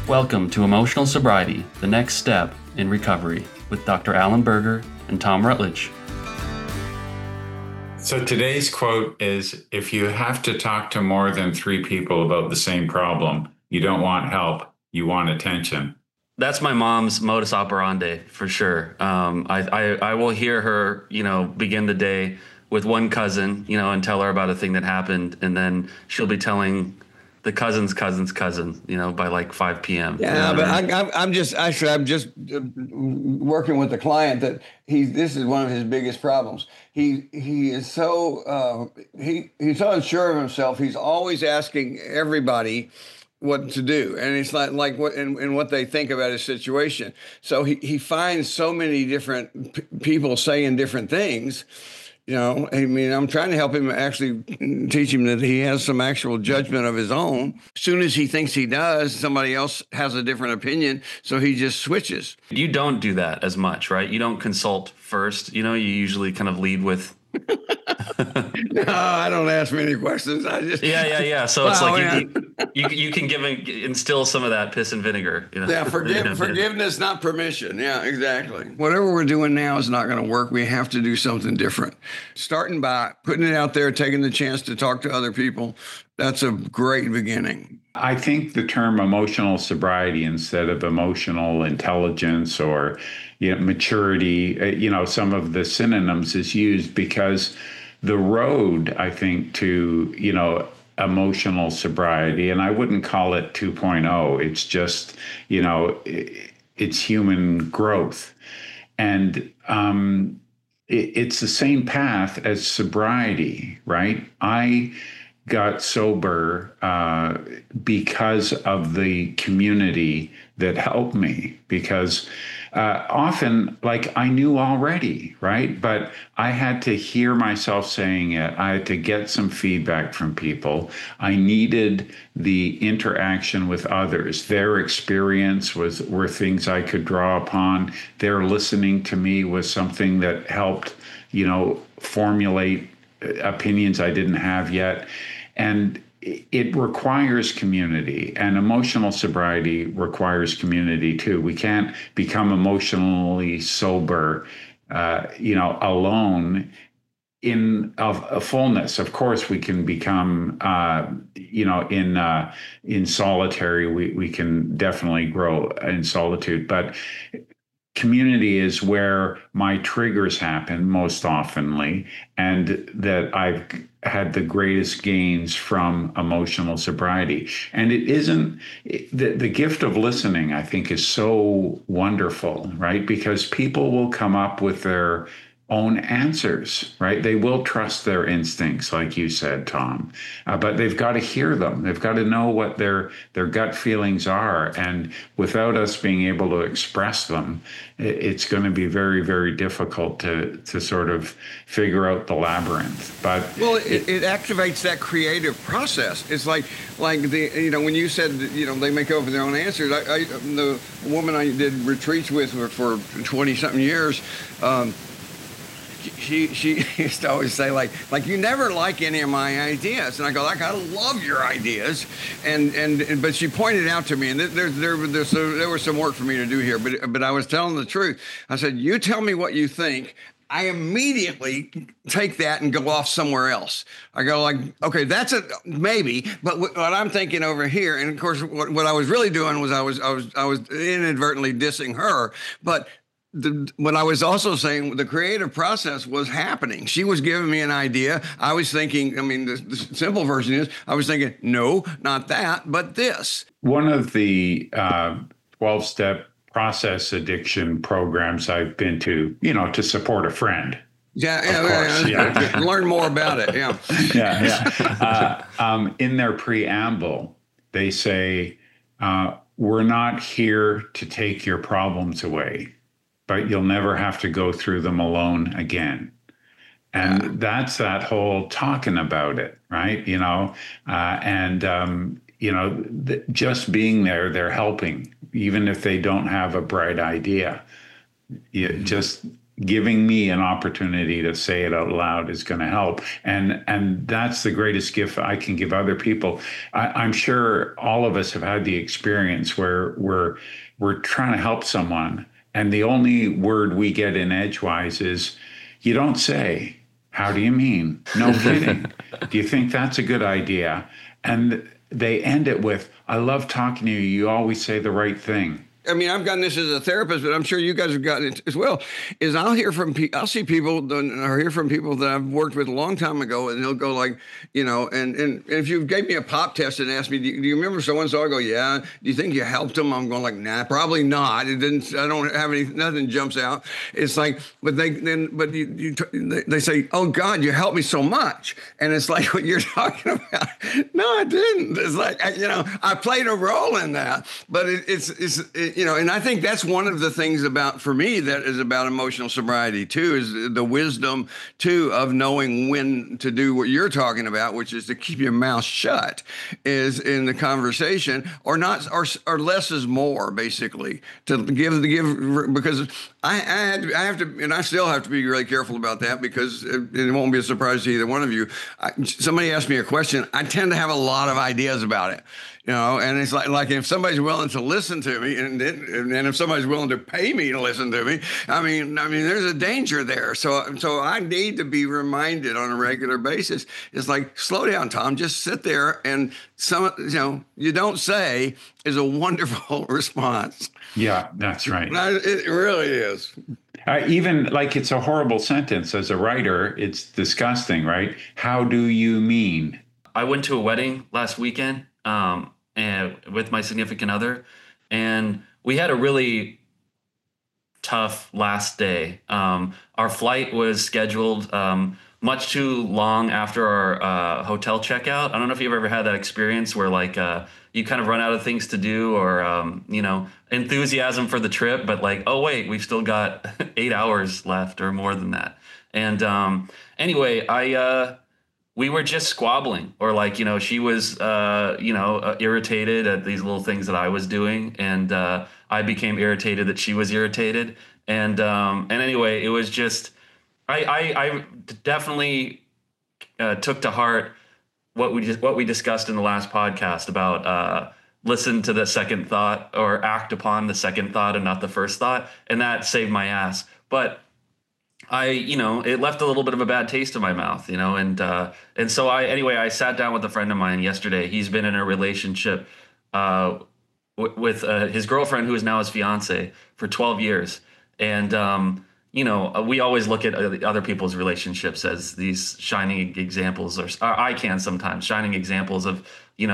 Welcome to Emotional Sobriety, the next step in recovery, with Dr. Alan Berger and Tom Rutledge. So today's quote is, if you have to talk to more than 3 people about the same problem, you don't want help, you want attention. That's my mom's modus operandi for sure. I will hear her, begin the day with one cousin, and tell her about a thing that happened. And then she'll be telling the cousin's cousin, by like 5 p.m. Yeah, but I'm just working with a client that this is one of his biggest problems. He is so he's so unsure of himself. He's always asking everybody what to do, and it's like what and what they think about his situation. So he finds so many different people saying different things. I'm trying to help him, actually teach him that he has some actual judgment of his own. As soon as he thinks he does, somebody else has a different opinion, so he just switches. You don't do that as much, right? You don't consult first. You usually kind of lead with. No, I don't ask many questions. I just yeah. So it's like you can instill some of that piss and vinegar. Yeah, forgiveness, not permission. Yeah, exactly. Whatever we're doing now is not going to work. We have to do something different. Starting by putting it out there, taking the chance to talk to other people. That's a great beginning. I think the term emotional sobriety instead of emotional intelligence or maturity, some of the synonyms is used because the road, I think, to, emotional sobriety, and I wouldn't call it 2.0, it's just, it's human growth. And it's the same path as sobriety, right? I got sober because of the community that helped me, because often, I knew already, right? But I had to hear myself saying it. I had to get some feedback from people. I needed the interaction with others. Their experience were things I could draw upon. Their listening to me was something that helped, formulate opinions I didn't have yet. And it requires community, and emotional sobriety requires community too. We can't become emotionally sober, alone in a fullness. Of course, we can become, in solitary, we can definitely grow in solitude, but community is where my triggers happen most oftenly, and that I've had the greatest gains from emotional sobriety. And it isn't, the gift of listening, I think, is so wonderful, right? Because people will come up with their own answers, right? They will trust their instincts, like you said, Tom, but they've got to hear them. They've got to know what their gut feelings are. And without us being able to express them, it's going to be very, very difficult to sort of figure out the labyrinth. But it activates that creative process. It's like the, when you said, they make up their own answers. The woman I did retreats with for 20 something years, she used to always say like you never like any of my ideas, and I go, I love your ideas, but she pointed out to me, and there was some work for me to do here, but I was telling the truth. I said, you tell me what you think, I immediately take that and go off somewhere else. I go okay, that's a maybe, but what I'm thinking over here, and of course what I was really doing was I was inadvertently dissing her, but what I was also saying, the creative process was happening. She was giving me an idea. I was thinking, the simple version is, I was thinking, no, not that, but this. One of the 12-step process addiction programs I've been to, to support a friend. Yeah. Learn more about it. Yeah. In their preamble, they say, we're not here to take your problems away, but you'll never have to go through them alone again. And that's that whole talking about it, right? Just being there, they're helping, even if they don't have a bright idea. Just giving me an opportunity to say it out loud is going to help. And that's the greatest gift I can give other people. I'm sure all of us have had the experience where we're trying to help someone, and the only word we get in Edgewise is, you don't say, how do you mean? No kidding. Do you think that's a good idea? And they end it with, I love talking to you. You always say the right thing. I mean, I've gotten this as a therapist, but I'm sure you guys have gotten it as well. Is I'll see people or hear from people that I've worked with a long time ago, and they'll go like, and if you gave me a pop test and asked me, do you remember so and so? I go, yeah. Do you think you helped them? I'm going like, nah, probably not. It didn't. I don't have nothing jumps out. It's like, but they say, oh God, you helped me so much, and it's like what you're talking about. No, I didn't. It's like I played a role in that, but it's and I think that's one of the things for me that is about emotional sobriety too, is the wisdom too of knowing when to do what you're talking about, which is to keep your mouth shut is in the conversation, or not, or less is more, basically, to give, because I have to, and I still have to be really careful about that, because it won't be a surprise to either one of you. Somebody asked me a question, I tend to have a lot of ideas about it. And it's like if somebody's willing to listen to me, and if somebody's willing to pay me to listen to me, I mean, there's a danger there. So I need to be reminded on a regular basis. It's like, slow down, Tom. Just sit there, and you don't say is a wonderful response. Yeah, that's right. It really is. Even like it's a horrible sentence as a writer, it's disgusting, right? How do you mean? I went to a wedding last weekend. And with my significant other, and we had a really tough last day. Our flight was scheduled much too long after our hotel checkout. I don't know if you've ever had that experience where like you kind of run out of things to do, or enthusiasm for the trip, but like, oh wait, we've still got 8 hours left or more than that. And anyway, we were just squabbling, or like, she was, irritated at these little things that I was doing. And I became irritated that she was irritated. And anyway, it was just, I definitely took to heart what we discussed in the last podcast about listen to the second thought, or act upon the second thought and not the first thought. And that saved my ass. But it left a little bit of a bad taste in my mouth, and so I sat down with a friend of mine yesterday. He's been in a relationship with his girlfriend, who is now his fiance, for 12 years. And, we always look at other people's relationships as these shining examples, or I can sometimes, shining examples of,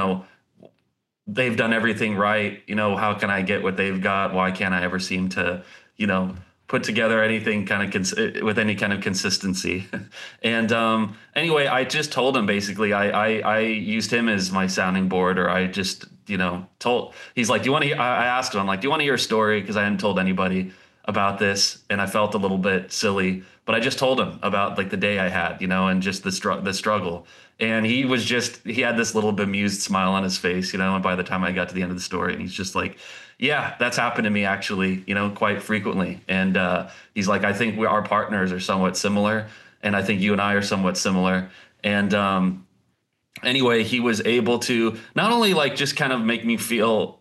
they've done everything right. How can I get what they've got? Why can't I ever seem to, put together anything kind of with any kind of consistency? And anyway, I just told him, basically, I used him as my sounding board, or I just, he's like, I asked him, I'm like, do you want to hear a story? Because I hadn't told anybody about this, and I felt a little bit silly, but I just told him about like the day I had, and just the struggle. And he had this little bemused smile on his face, and by the time I got to the end of the story, and he's just like, yeah, that's happened to me actually, quite frequently. And he's like, I think our partners are somewhat similar, and I think you and I are somewhat similar. And anyway, he was able to not only like just kind of make me feel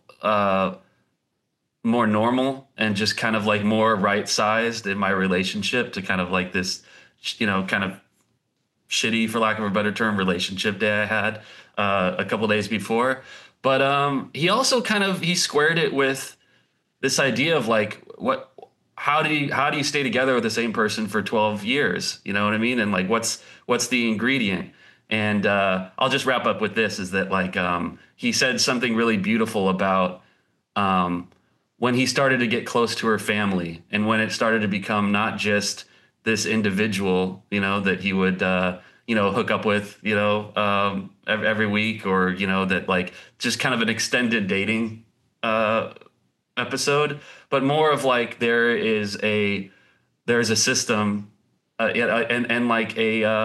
more normal, and just kind of like more right-sized in my relationship to kind of like this, kind of shitty, for lack of a better term, relationship day I had a couple days before. But he also he squared it with this idea of like, how do you stay together with the same person for 12 years? You know what I mean? And like, what's the ingredient? And I'll just wrap up with this, is that like, he said something really beautiful about when he started to get close to her family, and when it started to become not just this individual, that he would, hook up with, every week, or, that like just kind of an extended dating episode, but more of like, there's a system and like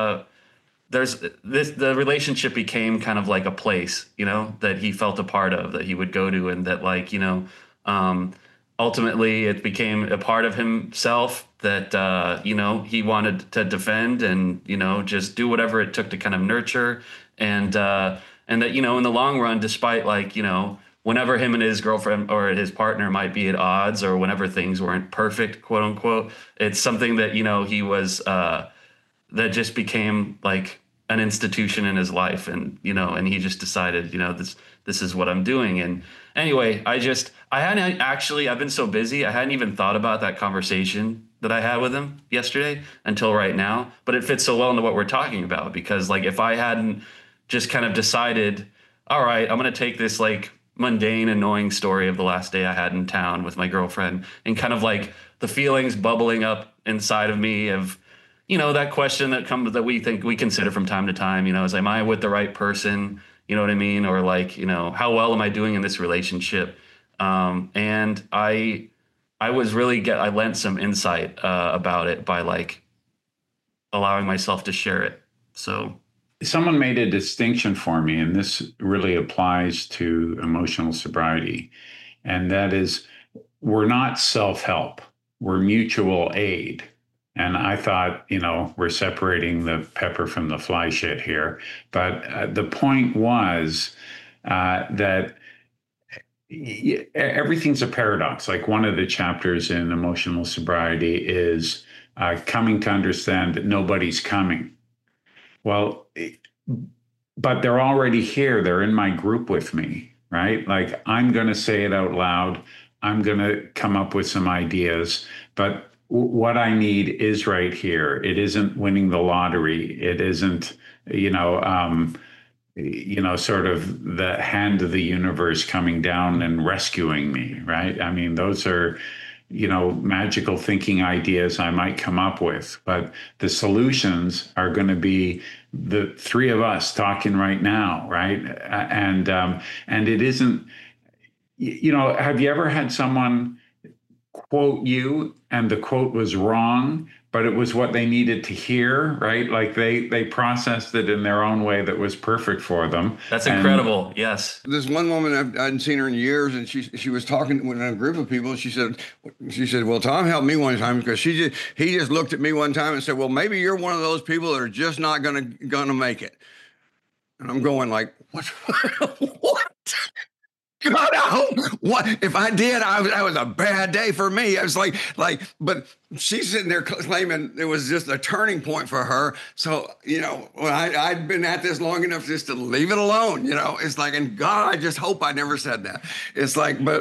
the relationship became kind of like a place, that he felt a part of, that he would go to, and that like, ultimately it became a part of himself, that, he wanted to defend and, just do whatever it took to kind of nurture. And that, in the long run, despite whenever him and his girlfriend or his partner might be at odds, or whenever things weren't perfect, quote unquote, it's something that, he was, that just became like an institution in his life. And, and he just decided, this is what I'm doing. And anyway, I've been so busy. I hadn't even thought about that conversation that I had with him yesterday until right now, but it fits so well into what we're talking about, because like, if I hadn't just kind of decided, all right, I'm going to take this like mundane, annoying story of the last day I had in town with my girlfriend, and kind of like the feelings bubbling up inside of me of, that question that we think we consider from time to time, is, am I with the right person? You know what I mean? Or like, how well am I doing in this relationship? And I lent some insight about it by like allowing myself to share it. So someone made a distinction for me, and this really applies to emotional sobriety. And that is, we're not self-help, we're mutual aid. And I thought, we're separating the pepper from the fly shit here. But the point was that everything's a paradox. Like, one of the chapters in emotional sobriety is coming to understand that nobody's coming. Well, but they're already here. They're in my group with me, right? Like, I'm going to say it out loud. I'm going to come up with some ideas, but what I need is right here. It isn't winning the lottery. It isn't, sort of the hand of the universe coming down and rescuing me, right? I mean, those are, magical thinking ideas I might come up with, but the solutions are going to be the three of us talking right now, right? And it isn't, have you ever had someone quote you and the quote was wrong, but it was what they needed to hear, right? Like they processed it in their own way that was perfect for them. That's incredible. Yes. There's one woman I hadn't seen her in years, and she was talking with a group of people. She said, well, Tom helped me one time, because he just looked at me one time and said, well, maybe you're one of those people that are just not gonna make it. And I'm going like, what? What? God, what if I did? That was a bad day for me. I was like, but she's sitting there claiming it was just a turning point for her. So, I'd been at this long enough just to leave it alone. It's like, and God, I just hope I never said that. It's like, but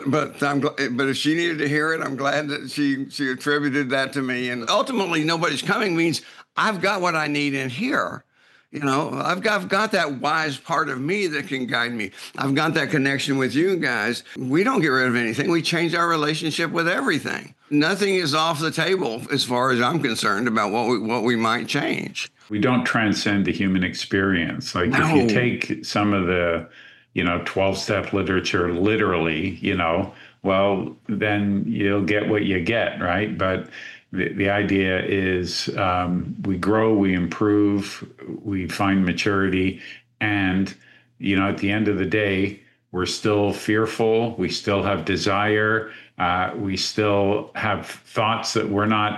if she needed to hear it, I'm glad that she attributed that to me. And ultimately, nobody's coming means I've got what I need in here. I've got that wise part of me that can guide me. I've got that connection with you guys. We don't get rid of anything. We change our relationship with everything. Nothing is off the table as far as I'm concerned about what we might change. We don't transcend the human experience. Like, no. If you take some of the, 12-step literature literally, well, then you'll get what you get, right? But the idea is we grow, we improve, we find maturity, and at the end of the day, we're still fearful, we still have desire, we still have thoughts that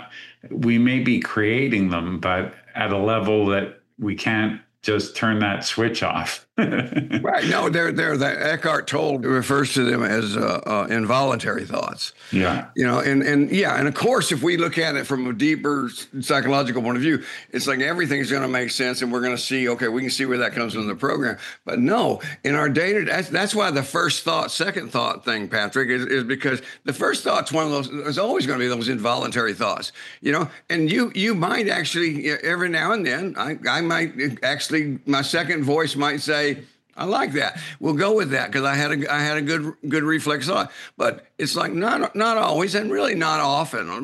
we may be creating them, but at a level that we can't just turn that switch off. Right. No, Eckhart Tolle refers to them as involuntary thoughts. Yeah. And of course, if we look at it from a deeper psychological point of view, it's like everything's going to make sense, and we're going to see, okay, we can see where that comes from the program. But no, in our data, that's why the first thought, second thought thing, Patrick, is because the first thought's one of those, there's always going to be those involuntary thoughts, and you might actually, every now and then, I might actually, my second voice might say, I like that. We'll go with that, because I had a good reflex thought. But it's like not always, and really not often.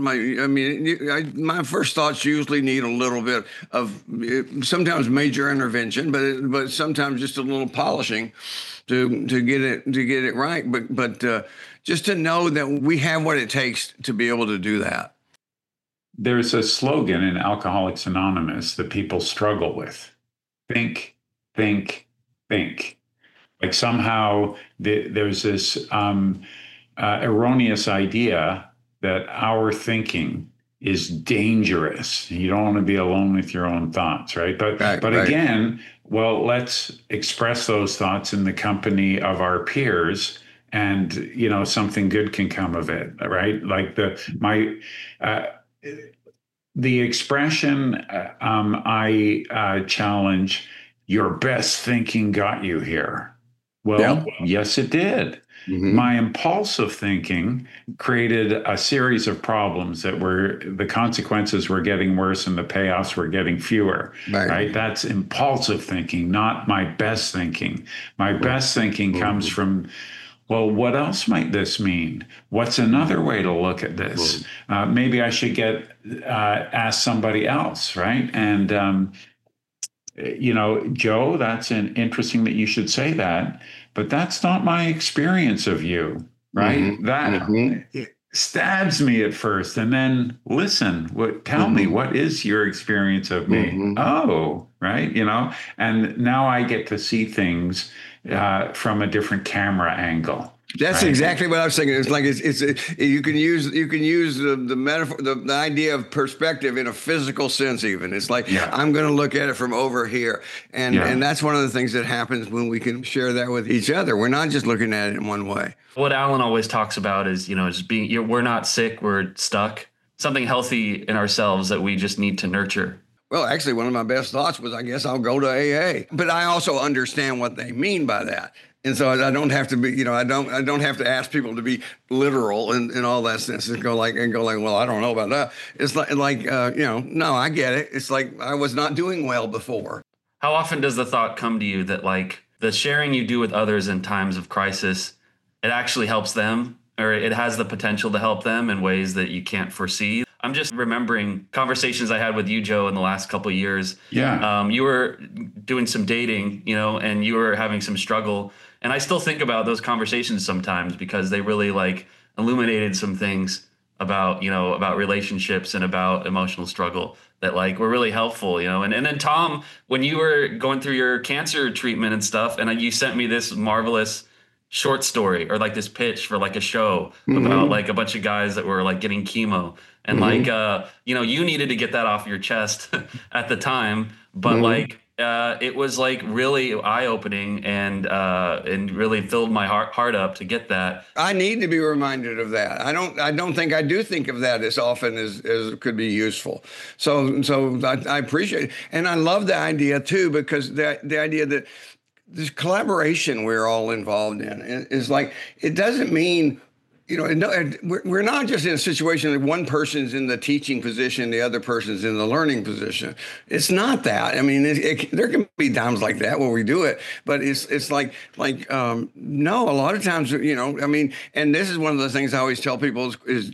My first thoughts usually need a little bit of sometimes major intervention, but sometimes just a little polishing to get it right. But just to know that we have what it takes to be able to do that. There's a slogan in Alcoholics Anonymous that people struggle with: think, think, think. Like somehow there's this erroneous idea that our thinking is dangerous. You don't want to be alone with your own thoughts, right? But Right. again, well, let's express those thoughts in the company of our peers, and something good can come of it, right? Like the expression, I challenge, your best thinking got you here. Well, Yeah. yes, it did. Mhm. My impulsive thinking created a series of problems that the consequences were getting worse and the payoffs were getting fewer, right? That's impulsive thinking, not my best thinking. My best thinking comes from, well, what else might this mean? What's another way to look at this? Maybe I should ask somebody else, right? And, Joe, that's interesting that you should say that, but that's not my experience of you, right? That it stabs me at first, and then listen, tell me, what is your experience of me? Oh, right, and now I get to see things from a different camera angle. That's right. Exactly what I was thinking. It's like you can use the metaphor, the idea of perspective in a physical sense. Even it's like I'm going to look at it from over here, and that's one of the things that happens when we can share that with each other. We're not just looking at it in one way. What Alan always talks about is just being. We're not sick. We're stuck. Something healthy in ourselves that we just need to nurture. Well, actually, one of my best thoughts was, I guess I'll go to AA, but I also understand what they mean by that. And so I don't have to be, I don't have to ask people to be literal and all that sense and go like, well, I don't know about that. It's like, no, I get it. It's like I was not doing well before. How often does the thought come to you that like the sharing you do with others in times of crisis, it actually helps them, or it has the potential to help them in ways that you can't foresee? I'm just remembering conversations I had with you, Joe, in the last couple of years. Yeah. You were doing some dating, and you were having some struggle. And I still think about those conversations sometimes because they really like illuminated some things about, about relationships and about emotional struggle that like were really helpful, And then Tom, when you were going through your cancer treatment and stuff, and you sent me this marvelous short story or like this pitch for like a show about like a bunch of guys that were like getting chemo. And like, you needed to get that off your chest at the time, but like, it was like really eye-opening and really filled my heart up to get that. I need to be reminded of that. I don't think I do think of that as often as could be useful. So I appreciate it. And I love the idea too, because the idea that this collaboration we're all involved in is like, it doesn't mean, we're not just in a situation that one person's in the teaching position, the other person's in the learning position. It's not that. I mean, there can be times like that where we do it, but it's like no, a lot of times, and this is one of the things I always tell people is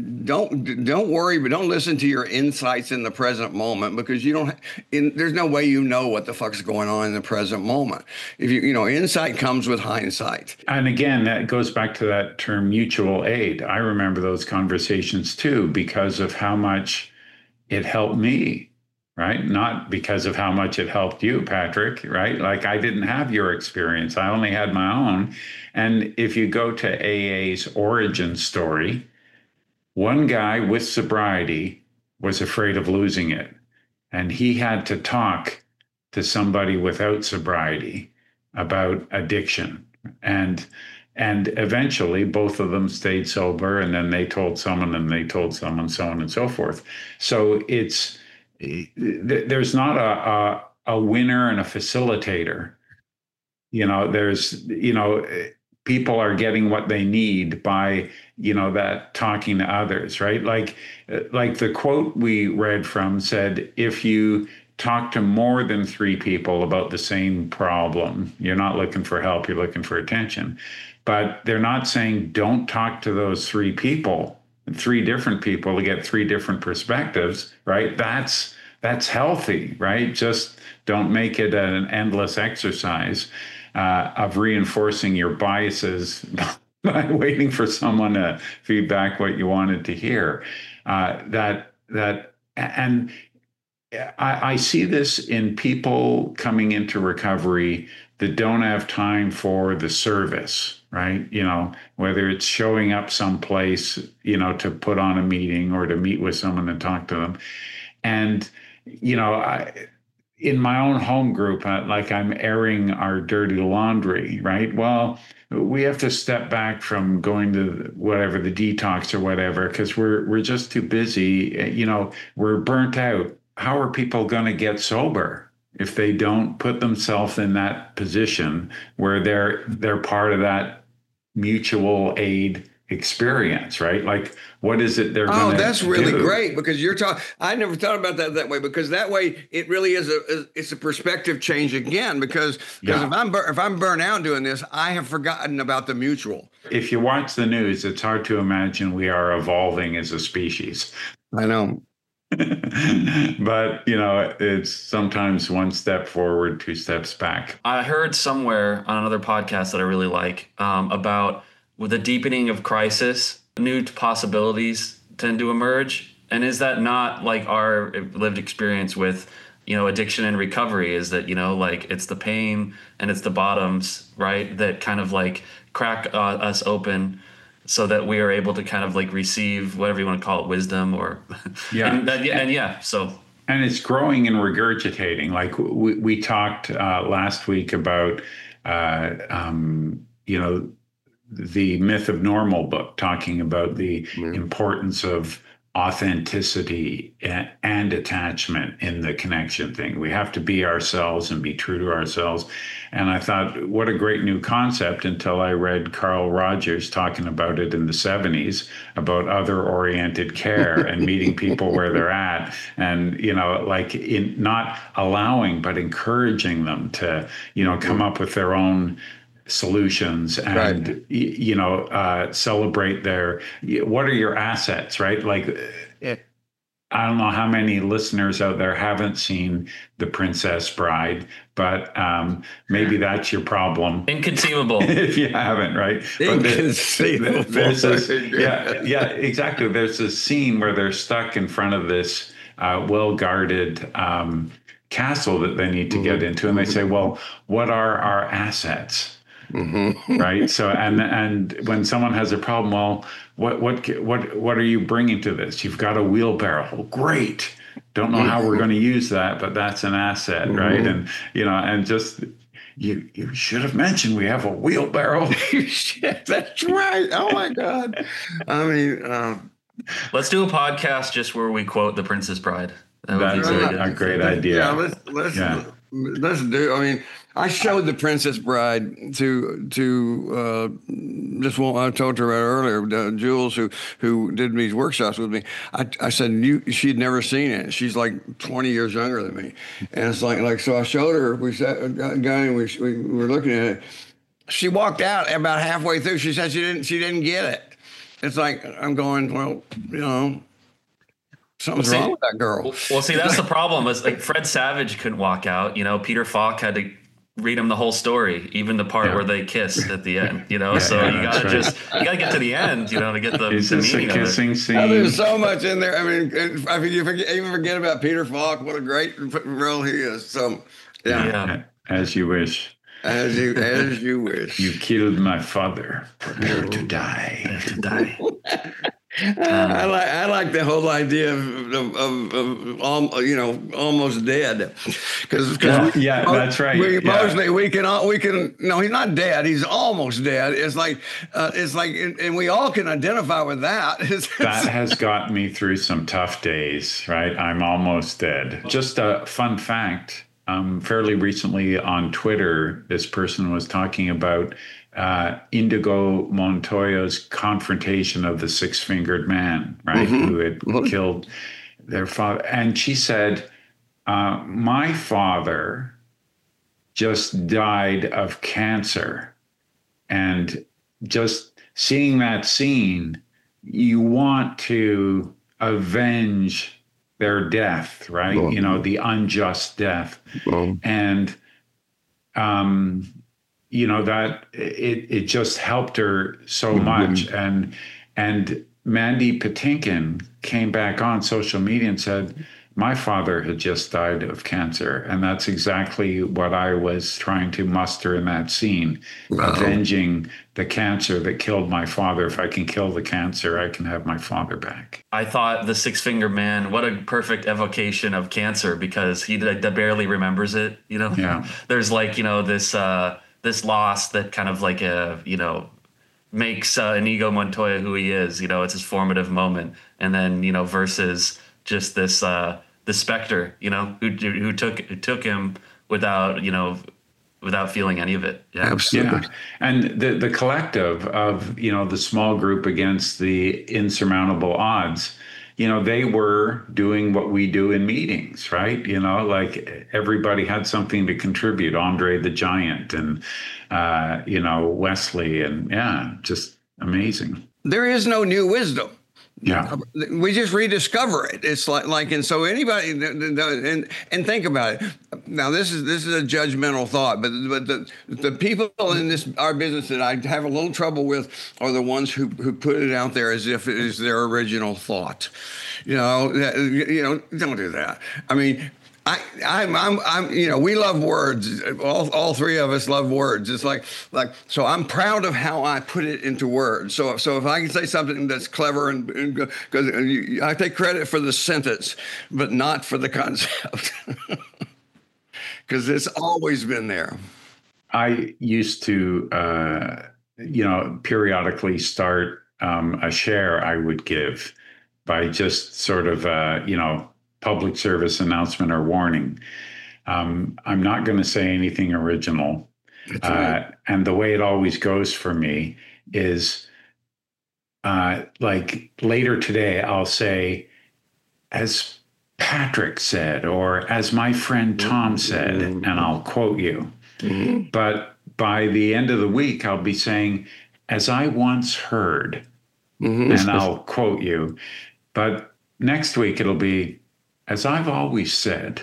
don't worry, but don't listen to your insights in the present moment, because there's no way what the fuck's going on in the present moment. If insight comes with hindsight. And again, that goes back to that term mutual aid. I remember those conversations too, because of how much it helped me, right? Not because of how much it helped you, Patrick, right? Like I didn't have your experience. I only had my own. And if you go to AA's origin story, one guy with sobriety was afraid of losing it. And he had to talk to somebody without sobriety about addiction. And eventually both of them stayed sober, and then they told someone, and they told someone, so on and so forth. So there's not a winner and a facilitator. There's, people are getting what they need by, that talking to others, right? Like the quote we read from said, if you talk to more than 3 people about the same problem, you're not looking for help, you're looking for attention. But they're not saying don't talk to those 3 people, 3 different people, to get 3 different perspectives, right? That's healthy, right? Just don't make it an endless exercise of reinforcing your biases by waiting for someone to feed back what you wanted to hear. And I see this in people coming into recovery that don't have time for the service, right? Whether it's showing up someplace, to put on a meeting or to meet with someone and talk to them. And, in my own home group, like I'm airing our dirty laundry, right? Well, we have to step back from going to whatever the detox or whatever, because we're just too busy. We're burnt out. How are people going to get sober if they don't put themselves in that position where they're part of that mutual aid experience, right? Like, what is it they're going to do? Oh, that's really great, because you're talking. I never thought about that way, because that way it really is it's a perspective change again. Because if I'm burnt out doing this, I have forgotten about the mutual. If you watch the news, it's hard to imagine we are evolving as a species. I know. But it's sometimes one step forward, two steps back. I heard somewhere on another podcast that I really like about with the deepening of crisis, new possibilities tend to emerge. And is that not like our lived experience with, addiction and recovery? Is that, like it's the pain and it's the bottoms, right, that kind of like crack us open so that we are able to kind of like receive whatever you want to call it, wisdom or so. And it's growing and regurgitating. Like we talked last week about, the Myth of Normal book, talking about the importance of authenticity and attachment in the connection thing. We have to be ourselves and be true to ourselves. And I thought, what a great new concept, until I read Carl Rogers talking about it in the 70s, about other-oriented care and meeting people where they're at. And, like in not allowing, but encouraging them to, come up with their own solutions and celebrate what are your assets, right? Like I don't know how many listeners out there haven't seen The Princess Bride, but maybe that's your problem. Inconceivable. If you haven't, right? Inconceivable. There's this, exactly. There's this scene where they're stuck in front of this well-guarded castle that they need to get into, and they say, well, what are our assets? Right. So, and when someone has a problem, well, what are you bringing to this? You've got a wheelbarrow. Well, great. Don't know how we're going to use that, but that's an asset, right? And and just you should have mentioned we have a wheelbarrow. That's right. Oh my God. I mean, let's do a podcast just where we quote The Princess Bride. That's a great idea. Yeah, let's do. I mean, I showed The Princess Bride to this one I told her about earlier, Jules, who did these workshops with me. I said she'd never seen it. She's like 20 years younger than me, and it's like so. I showed her. We sat guy and we were looking at it. She walked out about halfway through. She said she didn't get it. It's like I'm going, well, something's wrong with that girl. Well, see, that's the problem. Is like Fred Savage couldn't walk out. Peter Falk had to read him the whole story, even the part where they kissed at the end. So you gotta get to the end. To get the meaning a kissing of it. scene. There's so much in there. I mean, you even forget about Peter Falk. What a great role he is. So yeah. As you wish. As you wish. You killed my father. Prepare to die. I like the whole idea of almost dead, because that's right. We can no, he's not dead. He's almost dead. It's like and we all can identify with that. That has gotten me through some tough days. Right, I'm almost dead. Just a fun fact. Fairly recently on Twitter, this person was talking about Indigo Montoya's confrontation of the six-fingered man, right, who had killed their father. And she said, my father just died of cancer. And just seeing that scene, you want to avenge their death, right? The unjust death. And, that it just helped her so much. And Mandy Patinkin came back on social media and said, my father had just died of cancer. And that's exactly what I was trying to muster in that scene, avenging the cancer that killed my father. If I can kill the cancer, I can have my father back. I thought the Six Finger Man, what a perfect evocation of cancer, because he barely remembers it. Yeah. There's like, this loss that kind of like makes Inigo Montoya who he is. It's his formative moment, and then versus just this specter, who took him without feeling any of it. Yeah, absolutely. Yeah, and the collective of the small group against the insurmountable odds. They were doing what we do in meetings, right? Like everybody had something to contribute. Andre the Giant and, Wesley, and just amazing. There is no new wisdom. Yeah, we just rediscover it. It's like, and so anybody, and think about it. Now, this is a judgmental thought, but the people in our business that I have a little trouble with are the ones who put it out there as if it is their original thought. Don't do that. I mean, I'm we love words. All three of us love words. It's like so I'm proud of how I put it into words. So if I can say something that's clever and because I take credit for the sentence, but not for the concept, because it's always been there. I used to periodically start a share I would give by just sort of public service announcement or warning. I'm not going to say anything original. Right. And the way it always goes for me is like later today, I'll say, as Patrick said, or as my friend Tom said, and I'll quote you. Mm-hmm. But by the end of the week, I'll be saying, as I once heard, and I'll quote you. But next week, it'll be, as I've always said.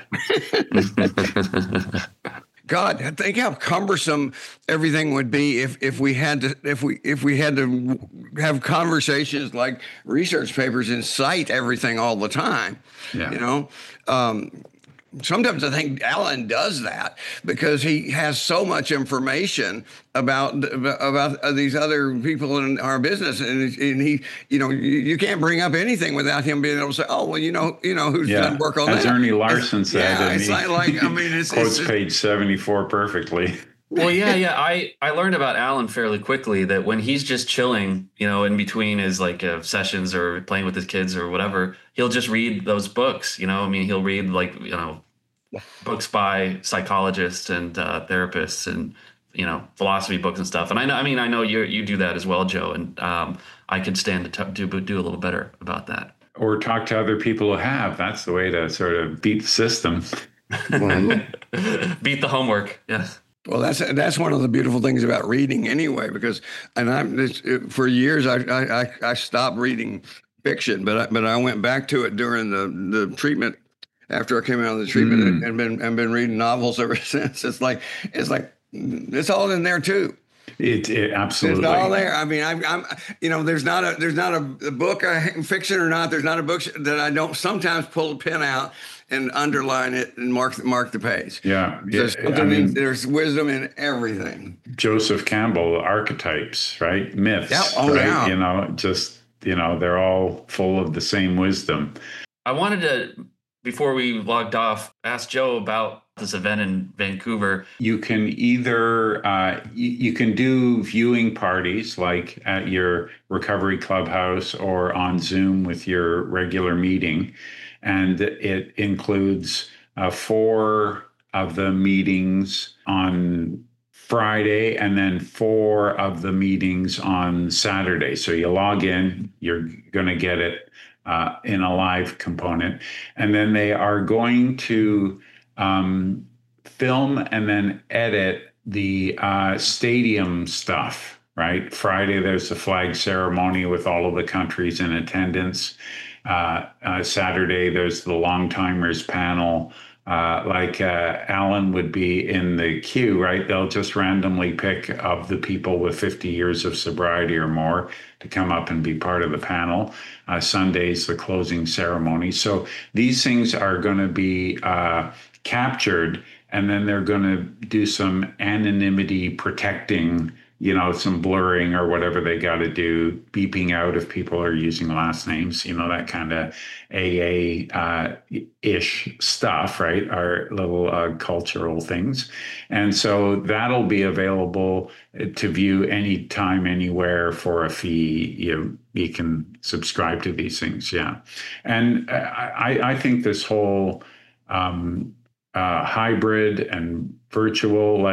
God, think how cumbersome everything would be if we had to have conversations like research papers and cite everything all the time. Yeah. Sometimes I think Alan does that because he has so much information about these other people in our business, and he, you can't bring up anything without him being able to say, "Oh, well, who's done work on that." As Ernie Larson said, yeah, it's it's quotes page 74 perfectly. Well, yeah. I learned about Alan fairly quickly that when he's just chilling, in between his sessions or playing with his kids or whatever, he'll just read those books. He'll read books by psychologists and therapists and philosophy books and stuff. And I know you do that as well, Joe. And I could stand to do a little better about that. Or talk to other people who have. That's the way to sort of beat the system. Beat the homework. Yes. Well, that's one of the beautiful things about reading, anyway. Because for years I stopped reading fiction, but I went back to it during the treatment. After I came out of the treatment and been reading novels ever since. It's like it's all in there too. It absolutely. It's all there. I mean, I'm there's not a book, fiction or not. There's not a book that I don't sometimes pull a pen out and underline it and mark the page. Yeah. There's wisdom in everything. Joseph Campbell, archetypes, right? Myths. Yeah. Oh, right? Yeah. They're all full of the same wisdom. I wanted to, before we logged off, ask Joe about this event in Vancouver. You can either you can do viewing parties like at your recovery clubhouse or on Zoom with your regular meeting, and it includes 4 of the meetings on Friday and then 4 of the meetings on Saturday. So you log in, you're going to get it in a live component. And then they are going to film and then edit the stadium stuff, right? Friday, there's the flag ceremony with all of the countries in attendance. Saturday, there's the long timers panel Alan would be in the queue, right? They'll just randomly pick of the people with 50 years of sobriety or more to come up and be part of the panel. Sunday's the closing ceremony. So these things are going to be captured, and then they're going to do some anonymity protecting, some blurring or whatever they got to do, beeping out if people are using last names, that kind of AA-ish stuff, right? Our little cultural things. And so that'll be available to view anytime, anywhere for a fee. You can subscribe to these things, yeah. And I think this whole hybrid and virtual,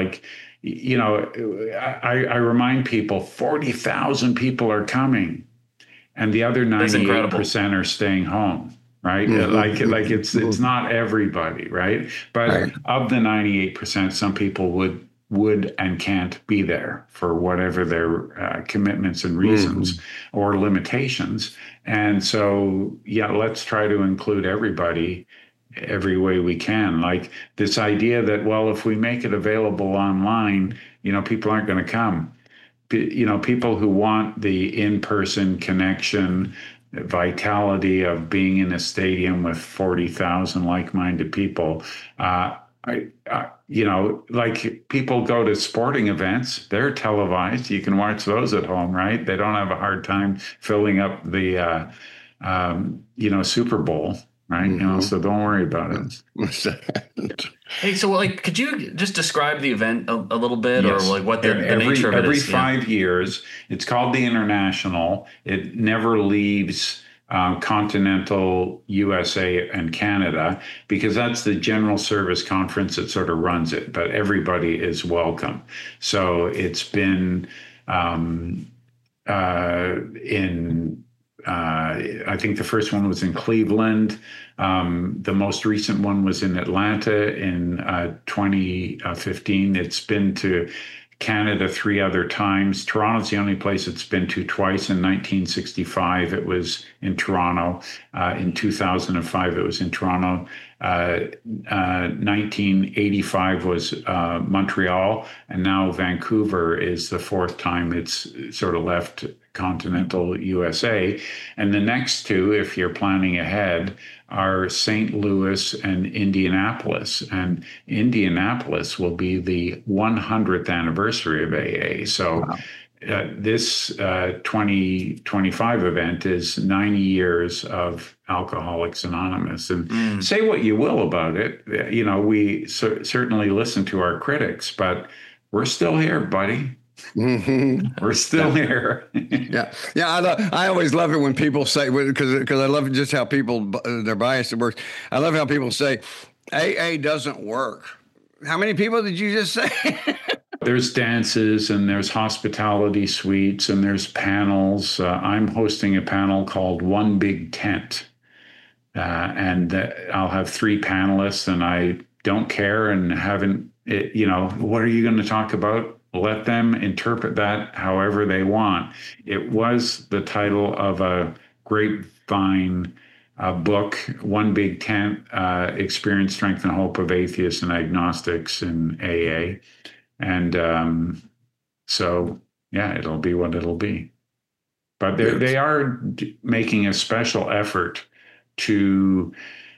I remind people 40,000 people are coming and the other 98% are staying home, right? Mm-hmm. It's not everybody, right? But right. Of the 98%, some people would and can't be there for whatever their commitments and reasons or limitations. And so, let's try to include everybody every way we can. Like this idea that, well, if we make it available online, people aren't going to come. People who want the in-person connection, vitality of being in a stadium with 40,000 like-minded people. People go to sporting events, they're televised. You can watch those at home, right? They don't have a hard time filling up the, Super Bowl. Right. So don't worry about it. Hey, so could you just describe the event a little bit, yes. Or what the nature of it is? Every 5 years, it's called the International. It never leaves continental USA and Canada, because that's the general service conference that sort of runs it, but everybody is welcome. So it's been I think the first one was in Cleveland. The most recent one was in Atlanta in 2015. It's been to Canada 3 other times. Toronto's the only place it's been to twice. In 1965, it was in Toronto. In 2005, it was in Toronto. 1985 was Montreal, and now Vancouver is the 4th time it's sort of left continental USA. And the next 2, if you're planning ahead, are St. Louis and Indianapolis. And Indianapolis will be the 100th anniversary of AA. So wow. This 2025 event is 90 years of Alcoholics Anonymous. And say what you will about it. We certainly listen to our critics, but we're still here, buddy. We're still here. Yeah. I always love it when people say, because I love just how people, their bias works. I love how people say AA doesn't work. How many people did you just say? There's dances and there's hospitality suites and there's panels. I'm hosting a panel called One Big Tent. And I'll have 3 panelists, and I don't care and haven't, what are you going to talk about? Let them interpret that however they want. It was the title of a Grapevine book, One Big Tent, Experience, Strength, and Hope of Atheists and Agnostics in AA. And it'll be what it'll be. But they are making a special effort to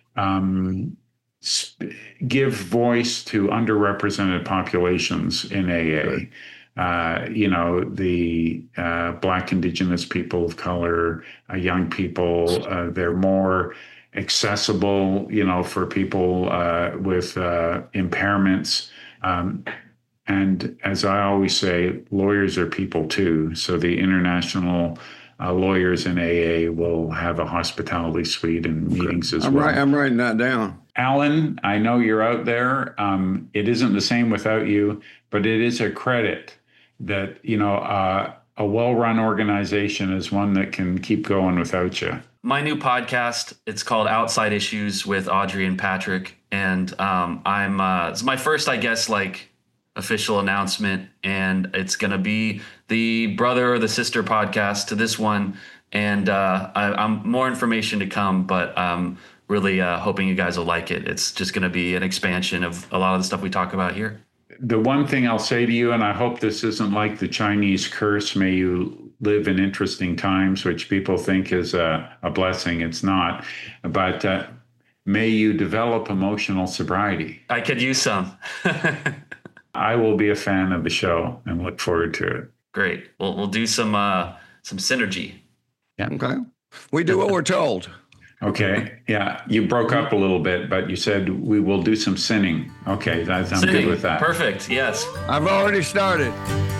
give voice to underrepresented populations in AA. Right. The Black, Indigenous people of color, young people, they're more accessible, for people with impairments. And as I always say, lawyers are people too. So the International lawyers in AA will have a hospitality suite and meetings as well. I'm writing that down. Alan, I know you're out there. It isn't the same without you, but it is a credit that, a well-run organization is one that can keep going without you. My new podcast, it's called Outside Issues with Audrey and Patrick. And it's my first, I guess, official announcement, and it's going to be the brother or the sister podcast to this one. And I'm more information to come, but really hoping you guys will like it. It's just going to be an expansion of a lot of the stuff we talk about here. The one thing I'll say to you, and I hope this isn't like the Chinese curse, may you live in interesting times, which people think is a blessing. It's not. But may you develop emotional sobriety. I could use some. I will be a fan of the show and look forward to it. Great. We'll do some synergy. Yeah. Okay. We do what we're told. Okay. Yeah. You broke up a little bit, but you said we will do some sinning. Okay. I'm Sinning. good with that. Perfect. Yes. I've already started.